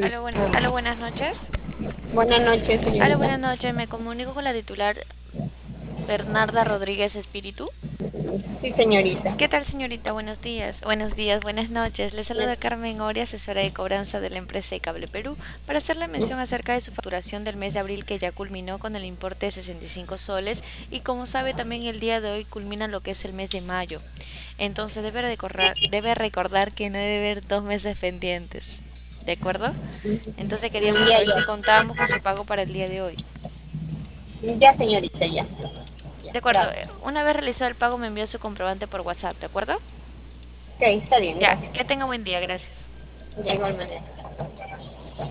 Aló, buenas noches. Buenas noches, Aló, señorita. buenas noches. Me comunico con la titular Bernarda Rodríguez Espíritu. Sí, señorita. ¿Qué tal, señorita? Buenos días. Buenos días, buenas noches. Le saluda Carmen Oria, asesora de cobranza de la empresa de Cable Perú, para hacerle mención acerca de su facturación del mes de abril, que ya culminó con el importe de 65 soles, y como sabe, también el día de hoy culmina lo que es el mes de mayo. Entonces debe recordar que no debe haber 2 meses pendientes. ¿De acuerdo? Entonces queríamos Ya, saber si ya. contábamos con su pago para el día de hoy. Ya, señorita, ya. Ya, De acuerdo, gracias. una vez realizado el pago me envió su comprobante por WhatsApp, ¿de acuerdo? Ok, está bien, Ya, gracias. que tenga buen día, gracias. Ya, igualmente.